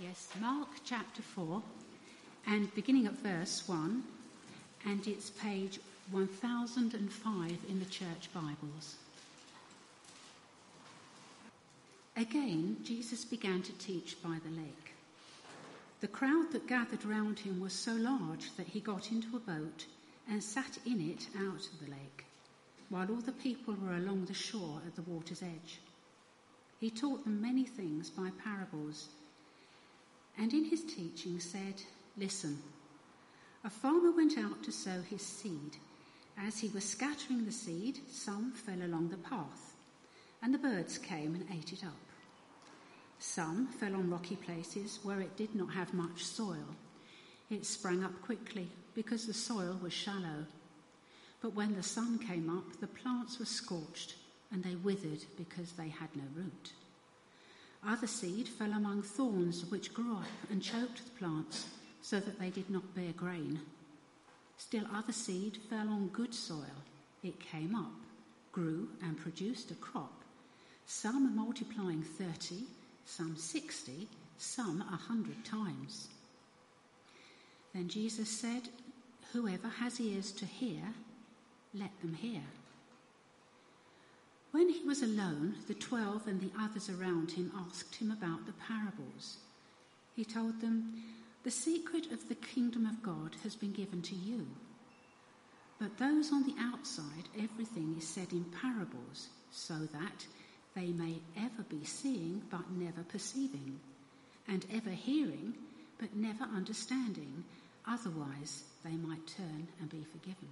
Yes, Mark chapter 4, and beginning at verse 1, and it's page 1005 in the church Bibles. Again, Jesus began to teach by the lake. The crowd that gathered round him was so large that he got into a boat and sat in it out of the lake, while all the people were along the shore at the water's edge. He taught them many things by parables, and in his teaching said, "Listen, a farmer went out to sow his seed. As he was scattering the seed, some fell along the path, and the birds came and ate it up. Some fell on rocky places where it did not have much soil. It sprang up quickly because the soil was shallow. But when the sun came up, the plants were scorched, and they withered because they had no root. Other seed fell among thorns, which grew up and choked the plants, so that they did not bear grain. Still other seed fell on good soil. It came up, grew, and produced a crop, some multiplying 30, some 60, some 100 times." Then Jesus said, "Whoever has ears to hear, let them hear." When he was alone, the 12 and the others around him asked him about the parables. He told them, "The secret of the kingdom of God has been given to you. But those on the outside, everything is said in parables, so that they may ever be seeing but never perceiving, and ever hearing but never understanding, otherwise they might turn and be forgiven."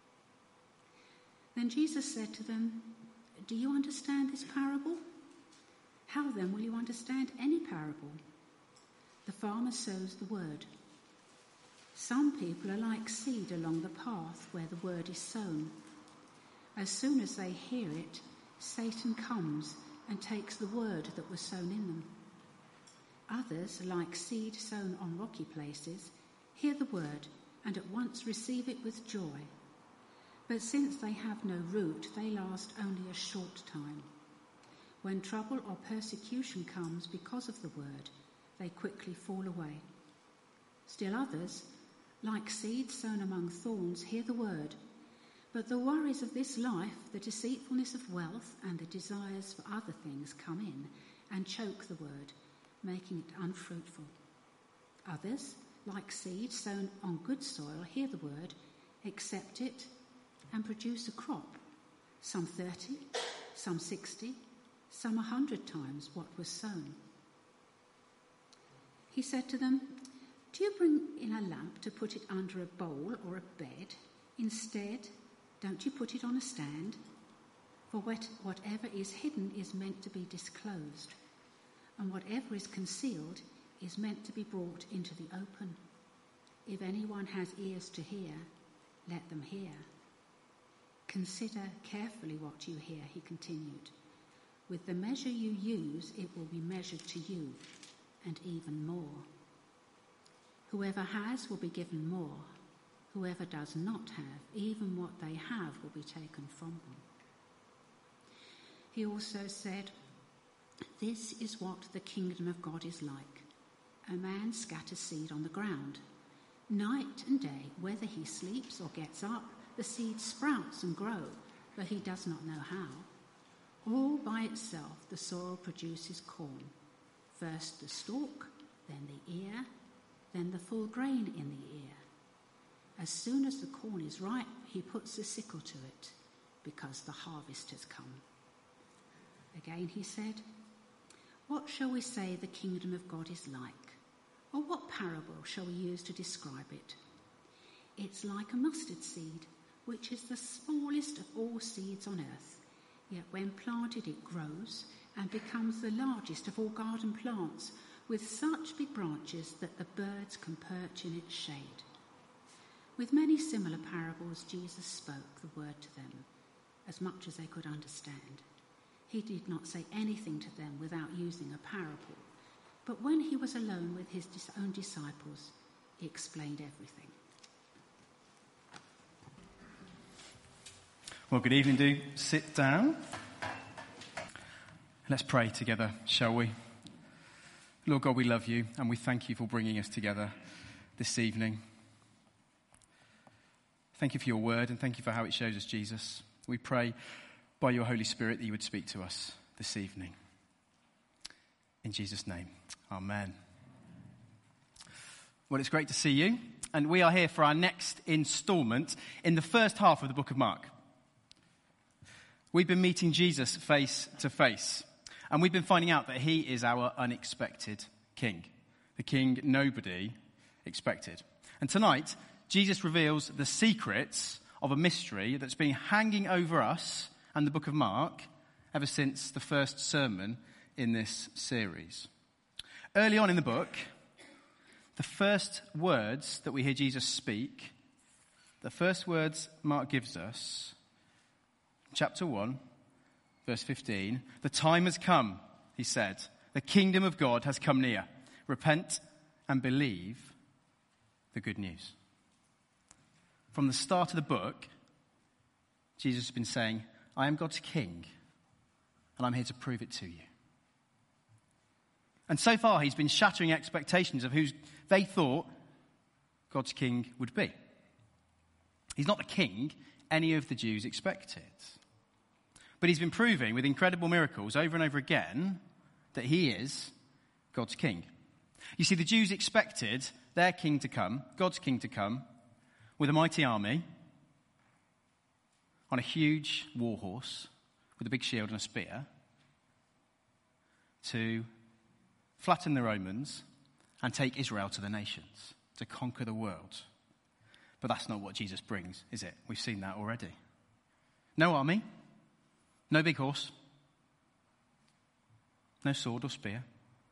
Then Jesus said to them, "Do you understand this parable? How then will you understand any parable? The farmer sows the word. Some people are like seed along the path where the word is sown. As soon as they hear it, Satan comes and takes the word that was sown in them. Others, like seed sown on rocky places, hear the word and at once receive it with joy. But since they have no root, they last only a short time. When trouble or persecution comes because of the word, they quickly fall away. Still others, like seed sown among thorns, hear the word, but the worries of this life, the deceitfulness of wealth, and the desires for other things come in and choke the word, making it unfruitful. Others, like seed sown on good soil, hear the word, accept it, and produce a crop, some 30, some 60, some 100 times what was sown." He said to them, "Do you bring in a lamp to put it under a bowl or a bed? Instead, don't you put it on a stand? For whatever is hidden is meant to be disclosed, and whatever is concealed is meant to be brought into the open. If anyone has ears to hear, let them hear. Consider carefully what you hear," he continued. "With the measure you use, it will be measured to you, and even more. Whoever has will be given more. Whoever does not have, even what they have will be taken from them." He also said, "This is what the kingdom of God is like. A man scatters seed on the ground. Night and day, whether he sleeps or gets up, the seed sprouts and grows, but he does not know how. All by itself the soil produces corn, first the stalk, then the ear, then the full grain in the ear. As soon as the corn is ripe, he puts the sickle to it, because the harvest has come." Again he said, "What shall we say the kingdom of God is like? Or what parable shall we use to describe it? It's like a mustard seed, which is the smallest of all seeds on earth. Yet when planted it grows and becomes the largest of all garden plants, with such big branches that the birds can perch in its shade." With many similar parables, Jesus spoke the word to them, as much as they could understand. He did not say anything to them without using a parable, but when he was alone with his own disciples, he explained everything. Well, good evening. Do sit down. Let's pray together, shall we? Lord God, we love you and we thank you for bringing us together this evening. Thank you for your word and thank you for how it shows us Jesus. We pray by your Holy Spirit that you would speak to us this evening. In Jesus' name, amen. Well, it's great to see you, and we are here for our next instalment in the first half of the book of Mark. We've been meeting Jesus face to face, and we've been finding out that he is our unexpected king, the king nobody expected. And tonight, Jesus reveals the secrets of a mystery that's been hanging over us and the book of Mark ever since the first sermon in this series. Early on in the book, the first words that we hear Jesus speak, the first words Mark gives us, chapter 1, verse 15, "The time has come," he said. "The kingdom of God has come near. Repent and believe the good news." From the start of the book, Jesus has been saying, "I am God's king, and I'm here to prove it to you." And so far, he's been shattering expectations of who they thought God's king would be. He's not the king any of the Jews expected. But he's been proving with incredible miracles over and over again that he is God's king. You see, the Jews expected their king to come, God's king to come, with a mighty army, on a huge war horse, with a big shield and a spear, to flatten the Romans and take Israel to the nations, to conquer the world. But that's not what Jesus brings, is it? We've seen that already. No army, no big horse, no sword or spear.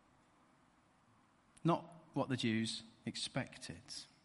Not what the Jews expected.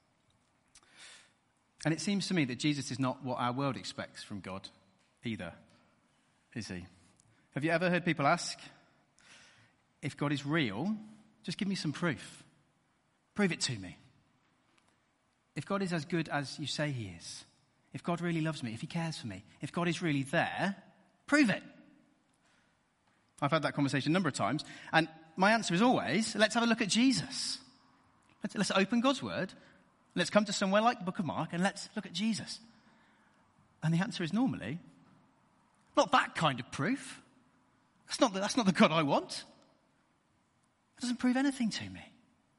And it seems to me that Jesus is not what our world expects from God either, is he? Have you ever heard people ask, if God is real, just give me some proof. Prove it to me. If God is as good as you say he is, if God really loves me, if he cares for me, if God is really there, prove it. I've had that conversation a number of times, and my answer is always, let's have a look at Jesus. Let's open God's word, let's come to somewhere like the book of Mark, and let's look at Jesus. And the answer is normally, not that kind of proof. That's not the God I want. It doesn't prove anything to me.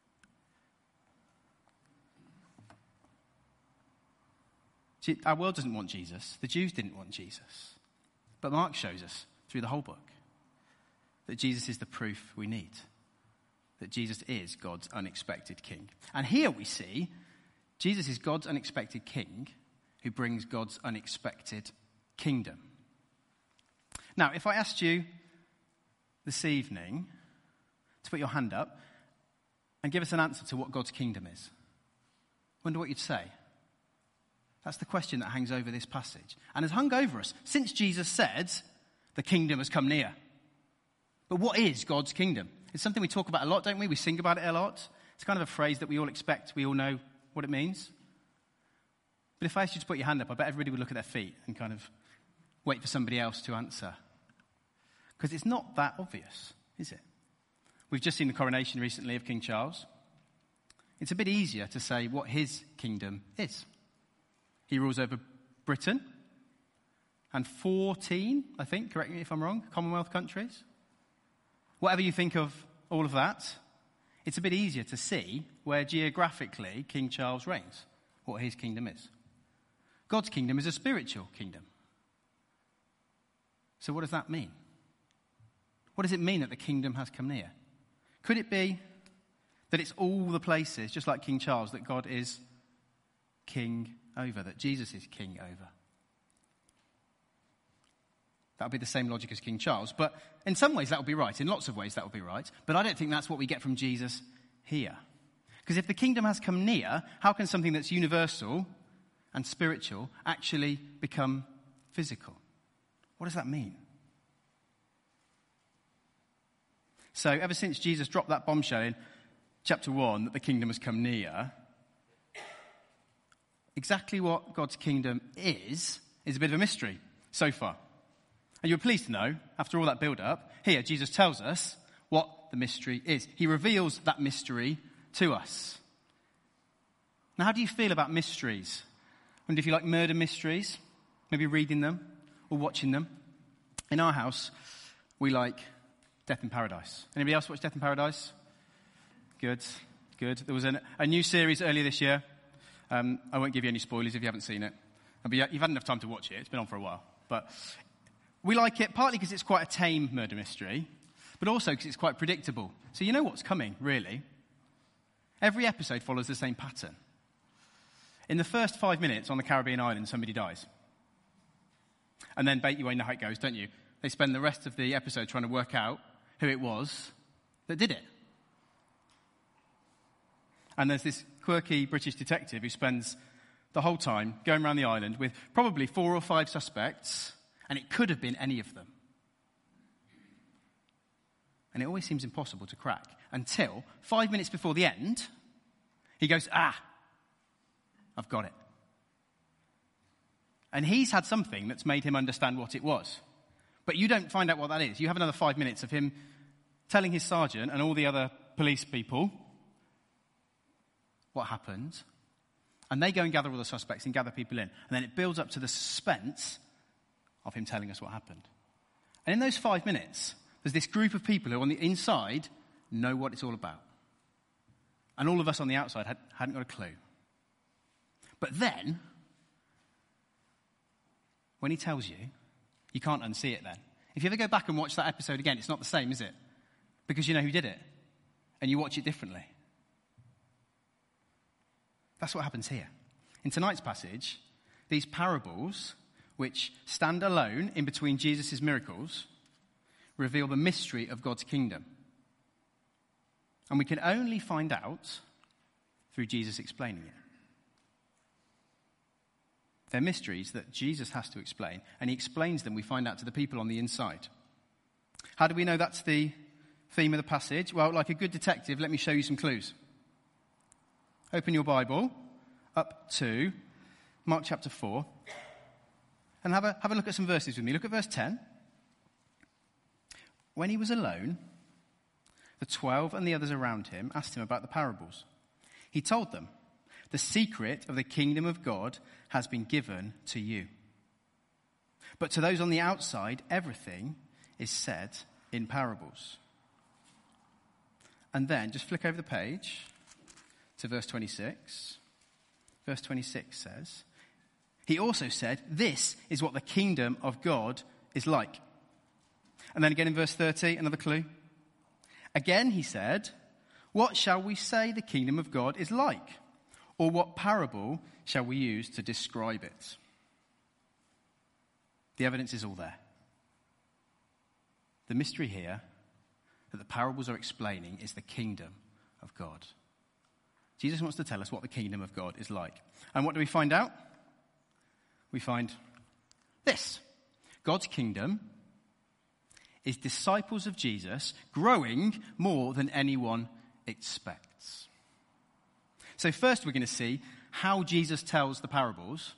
See, our world doesn't want Jesus. The Jews didn't want Jesus. But Mark shows us through the whole book that Jesus is the proof we need. That Jesus is God's unexpected king. And here we see Jesus is God's unexpected king who brings God's unexpected kingdom. Now, if I asked you this evening to put your hand up and give us an answer to what God's kingdom is, I wonder what you'd say. That's the question that hangs over this passage and has hung over us since Jesus said, the kingdom has come near. But what is God's kingdom? It's something we talk about a lot, don't we? We sing about it a lot. It's kind of a phrase that we all expect, we all know what it means. But if I asked you to put your hand up, I bet everybody would look at their feet and kind of wait for somebody else to answer. Because it's not that obvious, is it? We've just seen the coronation recently of King Charles. It's a bit easier to say what his kingdom is. He rules over Britain and 14, I think, correct me if I'm wrong, Commonwealth countries. Whatever you think of all of that, it's a bit easier to see where geographically King Charles reigns, what his kingdom is. God's kingdom is a spiritual kingdom. So what does that mean? What does it mean that the kingdom has come near? Could it be that it's all the places, just like King Charles, that God is king over, that Jesus is king over? That would be the same logic as King Charles. But in some ways that would be right. In lots of ways that would be right. But I don't think that's what we get from Jesus here. Because if the kingdom has come near, how can something that's universal and spiritual actually become physical? What does that mean? So ever since Jesus dropped that bombshell in chapter 1 that the kingdom has come near, exactly what God's kingdom is a bit of a mystery so far. And you're pleased to know, after all that build-up, here Jesus tells us what what the mystery is. He reveals that mystery to us. Now, how do you feel about mysteries? I wonder if you like murder mysteries, maybe reading them or watching them. In our house, we like Death in Paradise. Anybody else watch Death in Paradise? Good. There was a new series earlier this year. I won't give you any spoilers if you haven't seen it. But you've had enough time to watch it. It's been on for a while. But we like it partly because it's quite a tame murder mystery, but also because it's quite predictable. So you know what's coming, really. Every episode follows the same pattern. In the first 5 minutes on the Caribbean island, somebody dies. And then, you know how it goes, don't you? They spend the rest of the episode trying to work out who it was that did it. And there's this quirky British detective who spends the whole time going around the island with probably 4 or 5 suspects, and it could have been any of them. And it always seems impossible to crack until 5 minutes before the end, he goes, I've got it. And he's had something that's made him understand what it was. But you don't find out what that is. You have another 5 minutes of him telling his sergeant and all the other police people what happened. And they go and gather all the suspects and gather people in. And then it builds up to the suspense of him telling us what happened. And in those 5 minutes, there's this group of people who on the inside know what it's all about. And all of us on the outside hadn't got a clue. But then, when he tells you, you can't unsee it then. If you ever go back and watch that episode again, it's not the same, is it? Because you know who did it. And you watch it differently. That's what happens here. In tonight's passage, these parables, which stand alone in between Jesus' miracles, reveal the mystery of God's kingdom. And we can only find out through Jesus explaining it. They're mysteries that Jesus has to explain, and he explains them, we find out, to the people on the inside. How do we know that's the theme of the passage? Well, like a good detective, let me show you some clues. Open your Bible up to Mark chapter 4, and have a look at some verses with me. Look at verse 10. When he was alone, the 12 and the others around him asked him about the parables. He told them, "The secret of the kingdom of God has been given to you. But to those on the outside, everything is said in parables." And then, just flick over the page to verse 26. Verse 26 says, he also said, "This is what the kingdom of God is like." And then again in verse 30, another clue. Again he said, "What shall we say the kingdom of God is like? Or what parable shall we use to describe it?" The evidence is all there. The mystery here that the parables are explaining is the kingdom of God. Jesus wants to tell us what the kingdom of God is like. And what do we find out? We find this. God's kingdom is disciples of Jesus growing more than anyone expects. So first we're going to see how Jesus tells the parables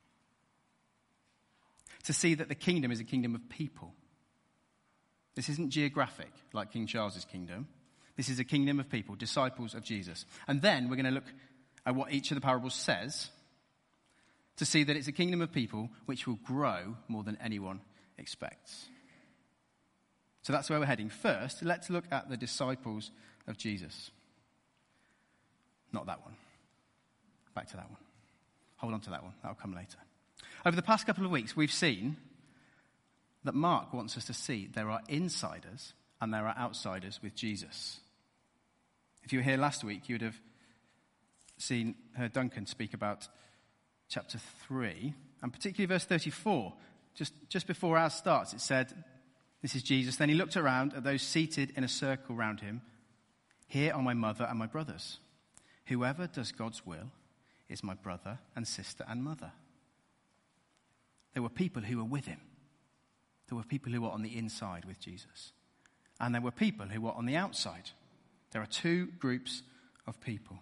to see that the kingdom is a kingdom of people. This isn't geographic like King Charles's kingdom. This is a kingdom of people, disciples of Jesus. And then we're going to look at what each of the parables says to see that it's a kingdom of people which will grow more than anyone expects. So that's where we're heading. First, let's look at the disciples of Jesus. Not that one. Back to that one. Hold on to that one. That'll come later. Over the past couple of weeks, we've seen that Mark wants us to see there are insiders and there are outsiders with Jesus. If you were here last week, you would have heard Duncan speak about chapter 3, and particularly verse 34. Just before ours starts, it said, this is Jesus. Then he looked around at those seated in a circle round him. "Here are my mother and my brothers. Whoever does God's will is my brother and sister and mother." There were people who were with him. There were people who were on the inside with Jesus. And there were people who were on the outside. There are two groups of people.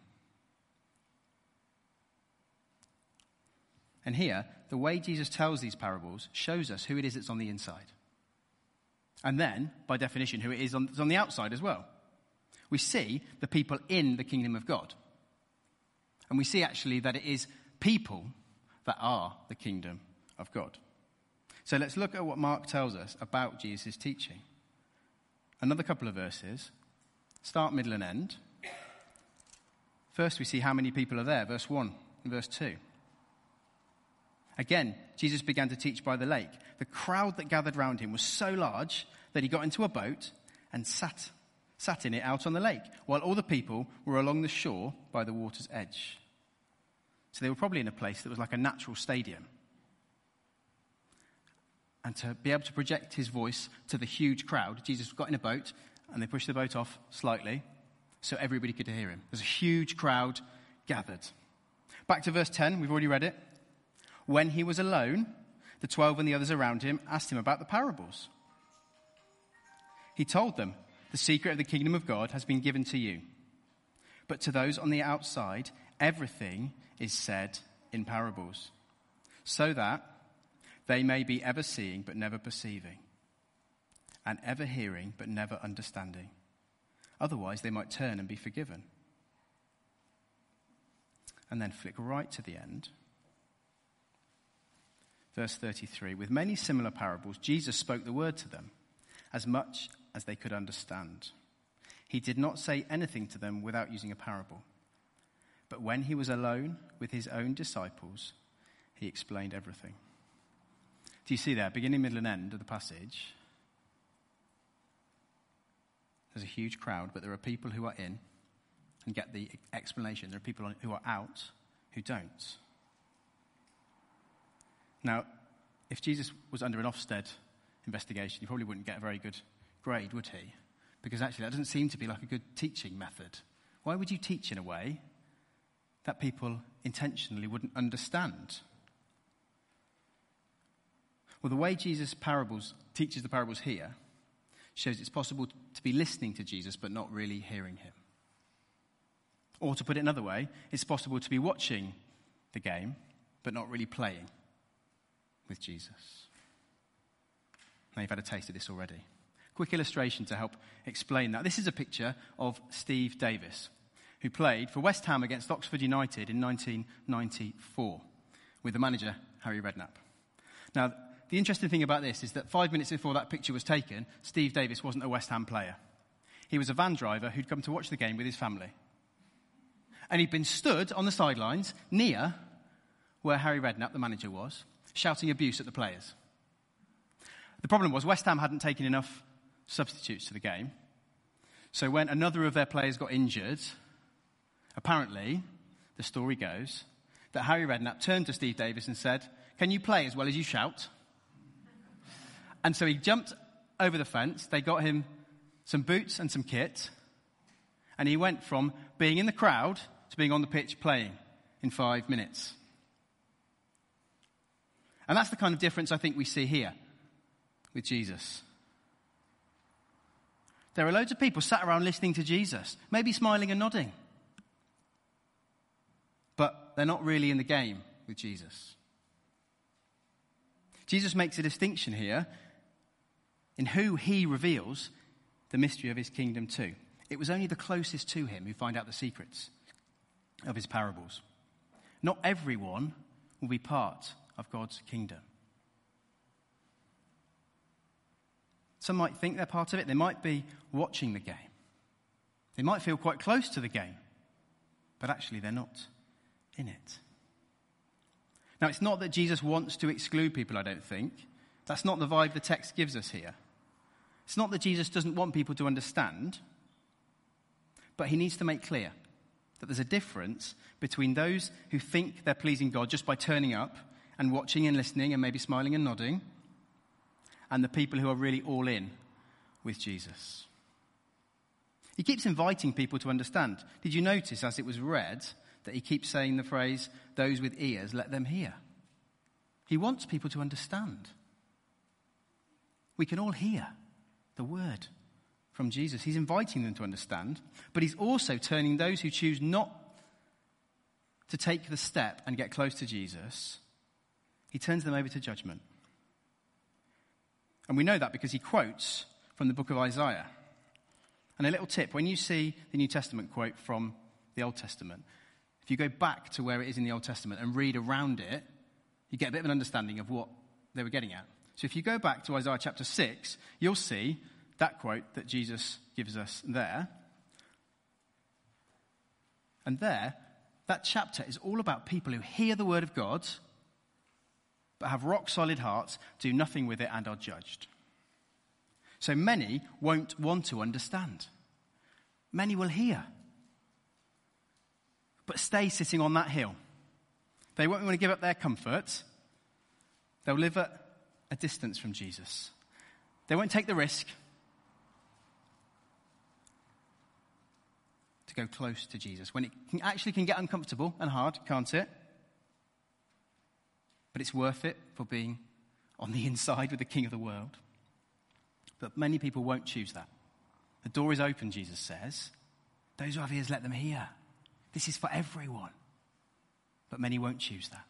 And here, the way Jesus tells these parables shows us who it is that's on the inside. And then, by definition, who it is that's on the outside as well. we see the people in the kingdom of God. And we see actually that it is people that are the kingdom of God. So let's look at what Mark tells us about Jesus' teaching. Another couple of verses, start, middle, and end. First, we see how many people are there, verse 1 and verse 2. Again, Jesus began to teach by the lake. The crowd that gathered round him was so large that he got into a boat and sat in it out on the lake, while all the people were along the shore by the water's edge. So they were probably in a place that was like a natural stadium. And to be able to project his voice to the huge crowd, Jesus got in a boat and they pushed the boat off slightly so everybody could hear him. There's a huge crowd gathered. Back to verse 10, we've already read it. When he was alone, the 12 and the others around him asked him about the parables. He told them, the secret of the kingdom of God has been given to you. But to those on the outside, everything is said in parables, so that they may be ever seeing but never perceiving, and ever hearing but never understanding. Otherwise, they might turn and be forgiven. And then flick right to the end. Verse 33, with many similar parables, Jesus spoke the word to them, as much as they could understand. He did not say anything to them without using a parable. But when he was alone with his own disciples, he explained everything. Do you see there, beginning, middle, and end of the passage? There's a huge crowd, but there are people who are in and get the explanation. There are people who are out who don't. Now, if Jesus was under an Ofsted investigation, he probably wouldn't get a very good grade, would he? Because actually that doesn't seem to be like a good teaching method. Why would you teach in a way that people intentionally wouldn't understand? Well, the way Jesus teaches the parables here shows it's possible to be listening to Jesus but not really hearing him. Or to put it another way, it's possible to be watching the game but not really playing with Jesus. Now you've had a taste of this already. Quick illustration to help explain that. This is a picture of Steve Davis, who played for West Ham against Oxford United in 1994 with the manager, Harry Redknapp. Now, the interesting thing about this is that 5 minutes before that picture was taken, Steve Davis wasn't a West Ham player. He was a van driver who'd come to watch the game with his family. And he'd been stood on the sidelines near where Harry Redknapp, the manager, was, shouting abuse at the players. The problem was West Ham hadn't taken enough substitutes to the game. So when another of their players got injured, apparently, the story goes, that Harry Redknapp turned to Steve Davis and said, "Can you play as well as you shout?" And so he jumped over the fence. They got him some boots and some kit. And he went from being in the crowd to being on the pitch playing in 5 minutes. And that's the kind of difference I think we see here with Jesus. There are loads of people sat around listening to Jesus, maybe smiling and nodding. But they're not really in the game with Jesus. Jesus makes a distinction here in who he reveals the mystery of his kingdom to. It was only the closest to him who find out the secrets of his parables. Not everyone will be part of God's kingdom. Some might think they're part of it. They might be watching the game. They might feel quite close to the game. But actually they're not in it. Now, it's not that Jesus wants to exclude people, I don't think. That's not the vibe the text gives us here. It's not that Jesus doesn't want people to understand, but he needs to make clear that there's a difference between those who think they're pleasing God just by turning up and watching and listening and maybe smiling and nodding, and the people who are really all in with Jesus. He keeps inviting people to understand. Did you notice as it was read that he keeps saying the phrase, "Those with ears, let them hear"? He wants people to understand. We can all hear the word from Jesus. He's inviting them to understand, but he's also turning those who choose not to take the step and get close to Jesus, he turns them over to judgment. And we know that because he quotes from the book of Isaiah. And a little tip, when you see the New Testament quote from the Old Testament, if you go back to where it is in the Old Testament and read around it, you get a bit of an understanding of what they were getting at. So if you go back to Isaiah chapter 6, you'll see that quote that Jesus gives us there. And there, that chapter is all about people who hear the word of God, but have rock-solid hearts, do nothing with it, and are judged. So many won't want to understand. Many will hear, but stay sitting on that hill. They won't want to give up their comfort. They'll live at a distance from Jesus. They won't take the risk to go close to Jesus, when it can get uncomfortable and hard, can't it? But it's worth it for being on the inside with the King of the world. But many people won't choose that. The door is open, Jesus says. Those who have ears, let them hear. This is for everyone. But many won't choose that.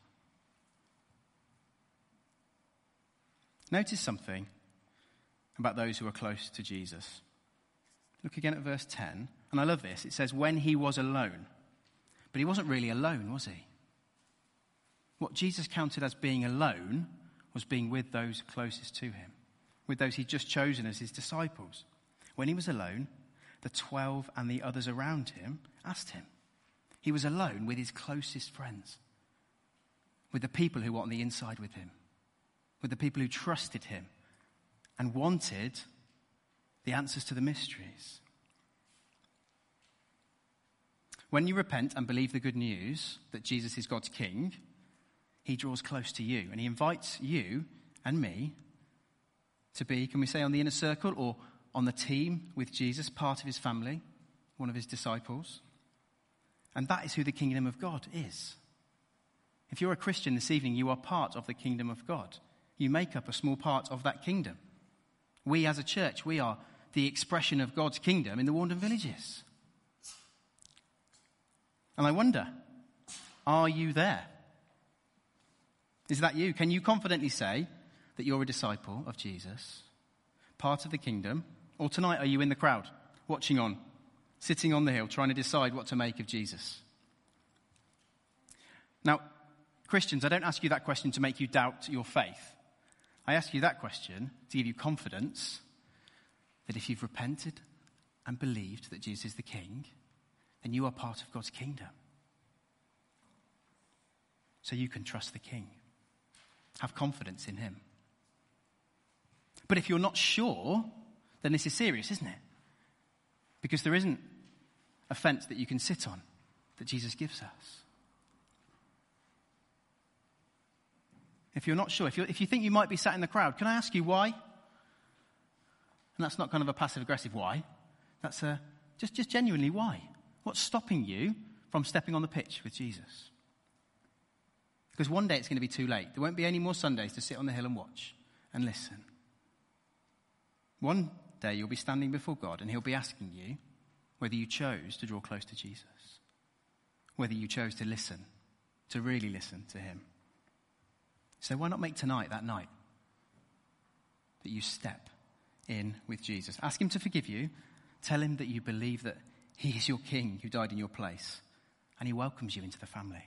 Notice something about those who are close to Jesus. Look again at verse 10. And I love this. It says, when he was alone. But he wasn't really alone, was he? What Jesus counted as being alone was being with those closest to him, with those he'd just chosen as his disciples. When he was alone, the 12 and the others around him asked him. He was alone with his closest friends, with the people who were on the inside with him, with the people who trusted him and wanted the answers to the mysteries. When you repent and believe the good news that Jesus is God's King, he draws close to you and he invites you and me to be, can we say, on the inner circle or on the team with Jesus, part of his family, one of his disciples. And that is who the kingdom of God is. If you're a Christian this evening, you are part of the kingdom of God. You make up a small part of that kingdom. We as a church, we are the expression of God's kingdom in the Warndon villages. And I wonder, are you there? Is that you? Can you confidently say that you're a disciple of Jesus, part of the kingdom? Or tonight, are you in the crowd, watching on, sitting on the hill, trying to decide what to make of Jesus? Now, Christians, I don't ask you that question to make you doubt your faith. I ask you that question to give you confidence that if you've repented and believed that Jesus is the King, then you are part of God's kingdom. So you can trust the King. Have confidence in him. But if you're not sure, then this is serious, isn't it? Because there isn't a fence that you can sit on that Jesus gives us. If you're not sure, if you think you might be sat in the crowd, can I ask you why? And that's not kind of a passive-aggressive why. That's just genuinely why. What's stopping you from stepping on the pitch with Jesus? Because one day it's going to be too late. There won't be any more Sundays to sit on the hill and watch and listen. One day you'll be standing before God and he'll be asking you whether you chose to draw close to Jesus, whether you chose to listen, to really listen to him. So why not make tonight that night that you step in with Jesus? Ask him to forgive you. Tell him that you believe that he is your King who died in your place and he welcomes you into the family.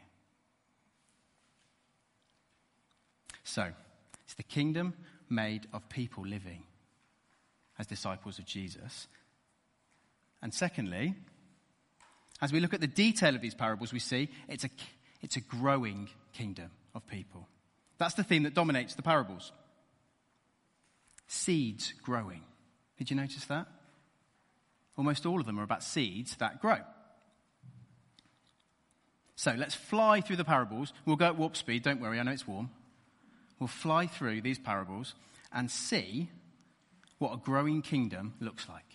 So, it's the kingdom made of people living as disciples of Jesus. And secondly, as we look at the detail of these parables, we see it's a growing kingdom of people. That's the theme that dominates the parables. Seeds growing. Did you notice that? Almost all of them are about seeds that grow. So let's fly through the parables. We'll go at warp speed, don't worry, I know it's warm. We'll fly through these parables and see what a growing kingdom looks like.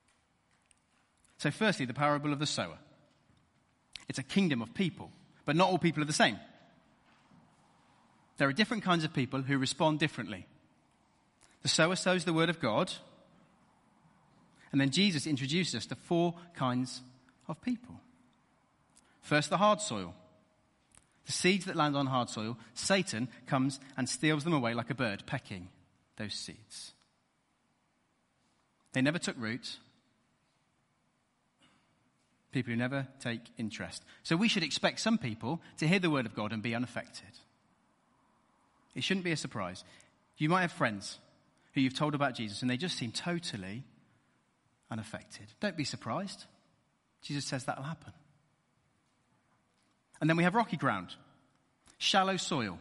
So firstly, the parable of the sower. It's a kingdom of people, but not all people are the same. There are different kinds of people who respond differently. The sower sows the word of God, and then Jesus introduces us to 4 kinds of people. First, the hard soil. The seeds that land on hard soil, Satan comes and steals them away like a bird, pecking those seeds. They never took root. People who never take interest. So we should expect some people to hear the word of God and be unaffected. It shouldn't be a surprise. You might have friends who you've told about Jesus and they just seem totally unaffected. Don't be surprised. Jesus says that'll happen. And then we have rocky ground, shallow soil.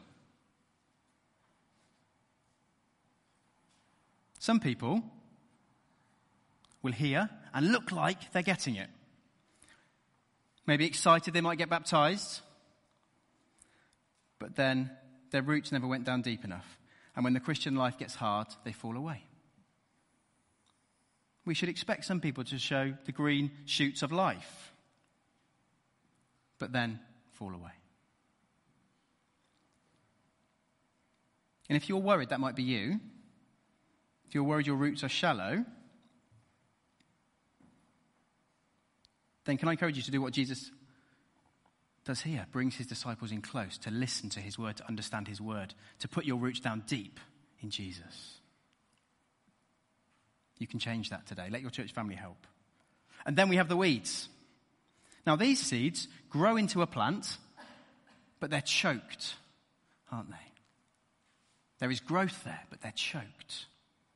Some people will hear and look like they're getting it. Maybe excited they might get baptized, but then their roots never went down deep enough. And when the Christian life gets hard, they fall away. We should expect some people to show the green shoots of life, but then fall away. And if you're worried that might be you, if you're worried your roots are shallow, then can I encourage you to do what Jesus does here? Brings his disciples in close, to listen to his word, to understand his word, to put your roots down deep in Jesus. You can change that today. Let your church family help. And then we have the weeds. Now these seeds grow into a plant, but they're choked, aren't they? There is growth there, but they're choked.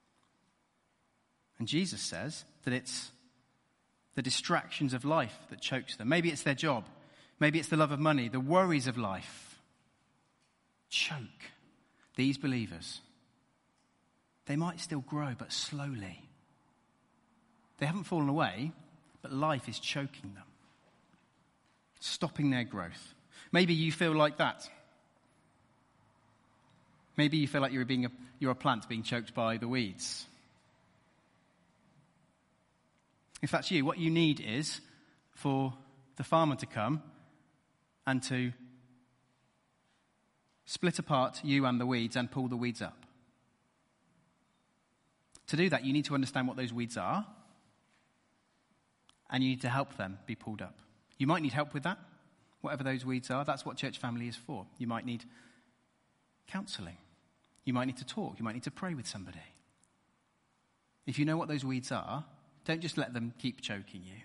And Jesus says that it's the distractions of life that chokes them. Maybe it's their job. Maybe it's the love of money, the worries of life. Choke these believers. They might still grow, but slowly. They haven't fallen away, but life is choking them, stopping their growth. Maybe you feel like that. Maybe you feel like you're a plant being choked by the weeds. If that's you, what you need is for the farmer to come and to split apart you and the weeds and pull the weeds up. To do that, you need to understand what those weeds are, and you need to help them be pulled up. You might need help with that, whatever those weeds are. That's what church family is for. You might need counselling. You might need to talk. You might need to pray with somebody. If you know what those weeds are, don't just let them keep choking you.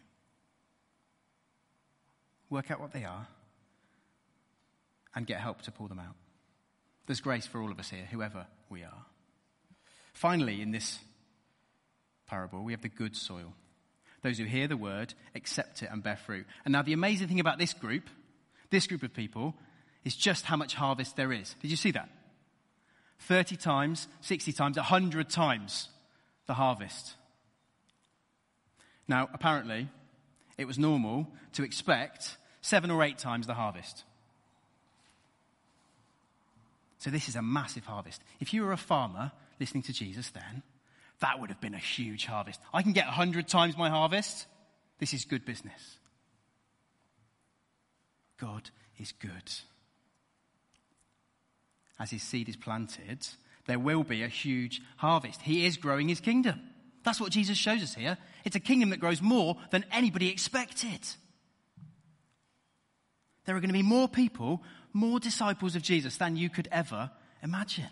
Work out what they are and get help to pull them out. There's grace for all of us here, whoever we are. Finally, in this parable, we have the good soil. Those who hear the word, accept it, and bear fruit. And now the amazing thing about this group of people, is just how much harvest there is. Did you see that? 30 times, 60 times, 100 times the harvest. Now, apparently, it was normal to expect 7 or 8 times the harvest. So this is a massive harvest. If you were a farmer listening to Jesus then, that would have been a huge harvest. I can get 100 times my harvest. This is good business. God is good. As his seed is planted, there will be a huge harvest. He is growing his kingdom. That's what Jesus shows us here. It's a kingdom that grows more than anybody expected. There are going to be more people, more disciples of Jesus than you could ever imagine.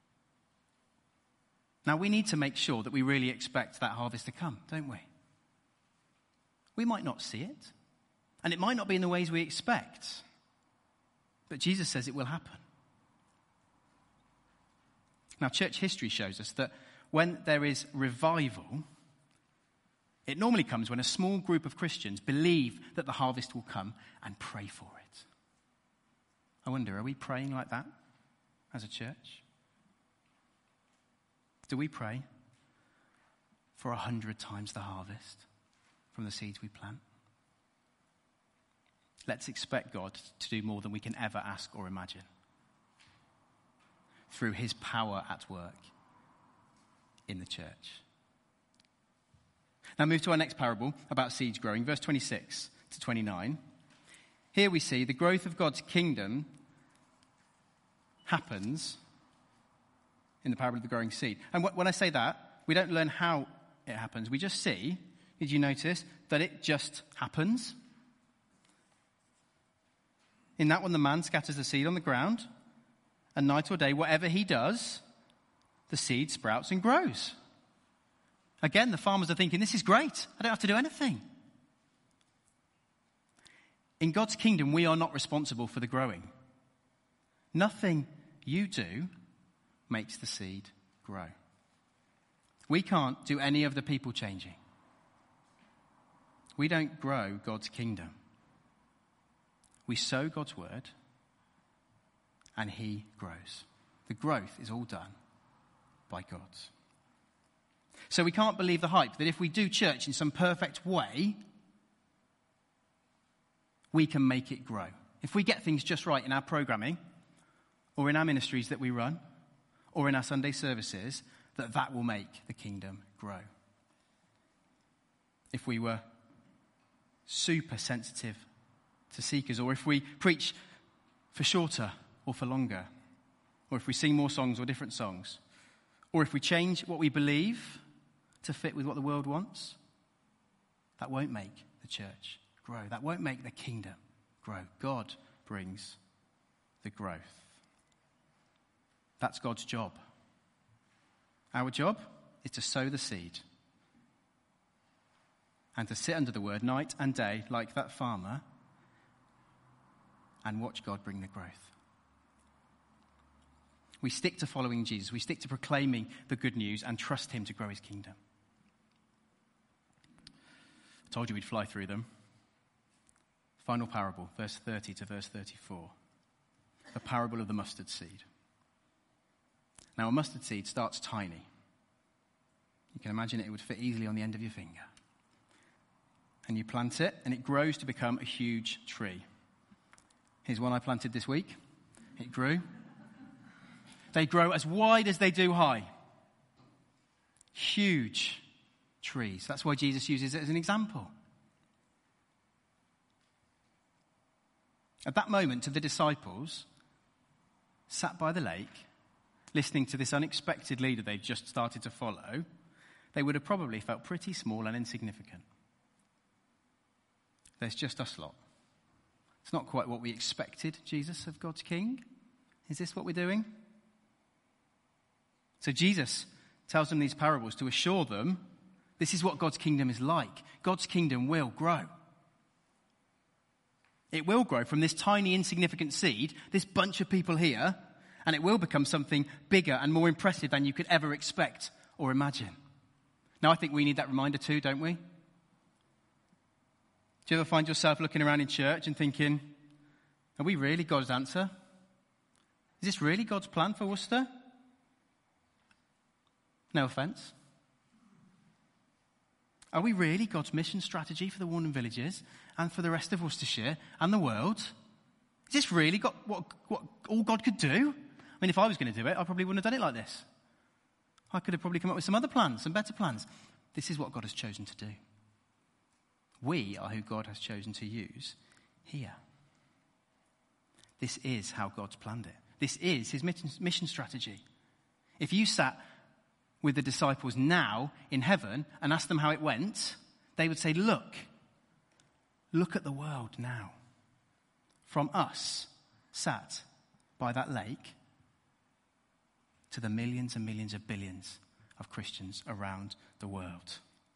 Now, we need to make sure that we really expect that harvest to come, don't we? We might not see it, and it might not be in the ways we expect, but Jesus says it will happen. Now, church history shows us that when there is revival, it normally comes when a small group of Christians believe that the harvest will come and pray for it. I wonder, are we praying like that as a church? Do we pray for 100 times the harvest from the seeds we plant? Let's expect God to do more than we can ever ask or imagine through his power at work in the church. Now move to our next parable about seeds growing, verse 26 to 29. Here we see the growth of God's kingdom happens in the parable of the growing seed. And when I say that, we don't learn how it happens. We just see, did you notice, that it just happens? In that one, the man scatters the seed on the ground, and night or day, whatever he does, the seed sprouts and grows. Again, the farmers are thinking, this is great. I don't have to do anything. In God's kingdom, we are not responsible for the growing. Nothing you do makes the seed grow. We can't do any of the people changing. We don't grow God's kingdom. We sow God's word, and he grows. The growth is all done by God. So we can't believe the hype that if we do church in some perfect way, we can make it grow. If we get things just right in our programming, or in our ministries that we run, or in our Sunday services, that will make the kingdom grow. If we were super sensitive to seekers, or if we preach for shorter or for longer, or if we sing more songs or different songs, or if we change what we believe to fit with what the world wants, that won't make the church grow. That won't make the kingdom grow. God brings the growth. That's God's job. Our job is to sow the seed and to sit under the word night and day like that farmer and watch God bring the growth. We stick to following Jesus. We stick to proclaiming the good news and trust him to grow his kingdom. I told you we'd fly through them. Final parable, verse 30 to verse 34. The parable of the mustard seed. Now, a mustard seed starts tiny. You can imagine it would fit easily on the end of your finger. And you plant it, and it grows to become a huge tree. Here's one I planted this week. It grew. They grow as wide as they do high. Huge trees. That's why Jesus uses it as an example. At that moment, to the disciples, sat by the lake, listening to this unexpected leader they'd just started to follow, they would have probably felt pretty small and insignificant. There's just us lot. It's not quite what we expected, Jesus, of God's King. Is this what we're doing? So Jesus tells them these parables to assure them this is what God's kingdom is like. God's kingdom will grow. It will grow from this tiny, insignificant seed, this bunch of people here, and it will become something bigger and more impressive than you could ever expect or imagine. Now, I think we need that reminder too, don't we? Do you ever find yourself looking around in church and thinking, are we really God's answer? Is this really God's plan for Worcester? No offence. Are we really God's mission strategy for the Warnham Villages and for the rest of Worcestershire and the world? Is this really what all God could do? I mean, if I was going to do it, I probably wouldn't have done it like this. I could have probably come up with some other plans, some better plans. This is what God has chosen to do. We are who God has chosen to use here. This is how God's planned it. This is his mission strategy. If you sat with the disciples now in heaven and asked them how it went, they would say, look at the world now. From us, sat by that lake, to the millions and millions of billions of Christians around the world.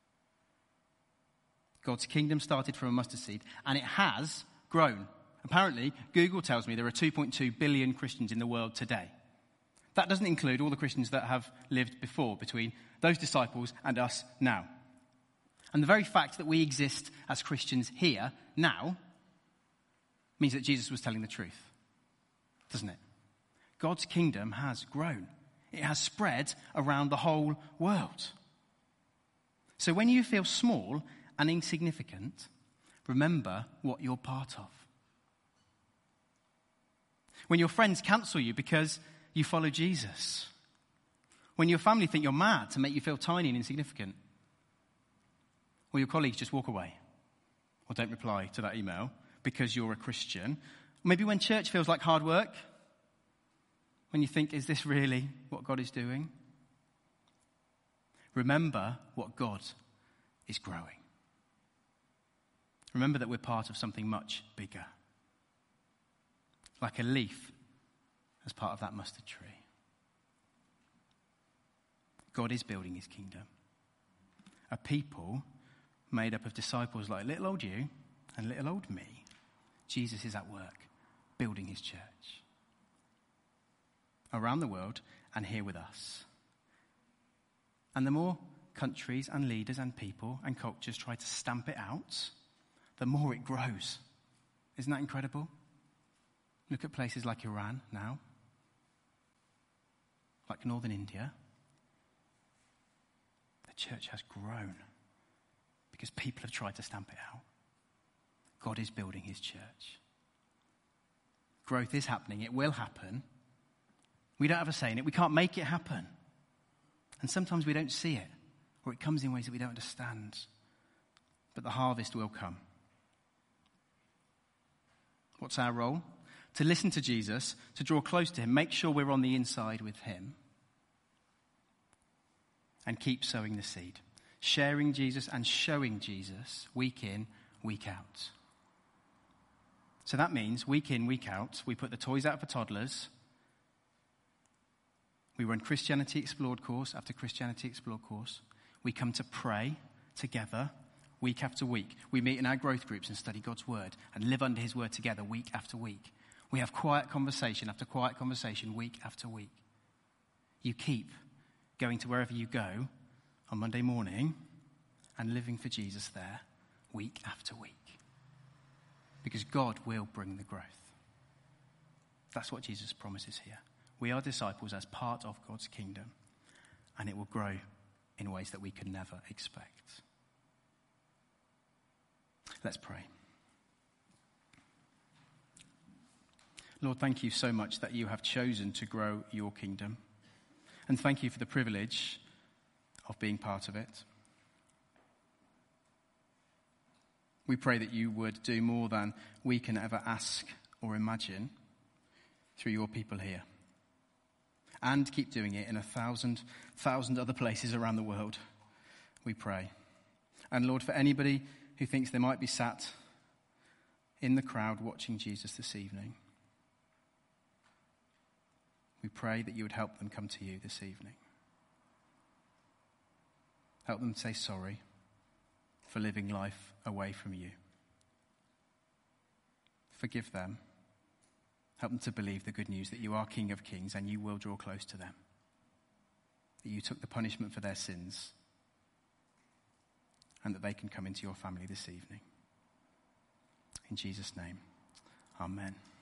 God's kingdom started from a mustard seed, and it has grown. Apparently, Google tells me there are 2.2 billion Christians in the world today. That doesn't include all the Christians that have lived before, between those disciples and us now. And the very fact that we exist as Christians here, now, means that Jesus was telling the truth, doesn't it? God's kingdom has grown. It has spread around the whole world. So when you feel small and insignificant, remember what you're part of. When your friends cancel you because you follow Jesus, when your family think you're mad to make you feel tiny and insignificant, or your colleagues just walk away or don't reply to that email because you're a Christian, or maybe when church feels like hard work, when you think, is this really what God is doing? Remember what God is growing. Remember that we're part of something much bigger. Like a leaf as part of that mustard tree. God is building his kingdom. A people made up of disciples like little old you and little old me, Jesus is at work, building his church. Around the world and here with us. And the more countries and leaders and people and cultures try to stamp it out, the more it grows. Isn't that incredible? Look at places like Iran now, like northern India. The church has grown because people have tried to stamp it out. God is building his church. Growth is happening. It will happen. We don't have a say in it. We can't make it happen. And sometimes we don't see it, or it comes in ways that we don't understand. But the harvest will come. What's our role? To listen to Jesus, to draw close to him, make sure we're on the inside with him, and keep sowing the seed. Sharing Jesus and showing Jesus week in, week out. So that means week in, week out, we put the toys out for toddlers. We run Christianity Explored course after Christianity Explored course. We come to pray together week after week. We meet in our growth groups and study God's word and live under his word together week after week. We have quiet conversation after quiet conversation week after week. You keep going to wherever you go on Monday morning and living for Jesus there week after week. Because God will bring the growth. That's what Jesus promises here. We are disciples as part of God's kingdom, and it will grow in ways that we could never expect. Let's pray. Lord, thank you so much that you have chosen to grow your kingdom. And thank you for the privilege of being part of it. We pray that you would do more than we can ever ask or imagine through your people here. And keep doing it in 1,000 other places around the world, we pray. And Lord, for anybody who thinks they might be sat in the crowd watching Jesus this evening, we pray that you would help them come to you this evening. Help them say sorry for living life away from you. Forgive them. Help them to believe the good news that you are King of Kings and you will draw close to them. That you took the punishment for their sins and that they can come into your family this evening. In Jesus' name, amen.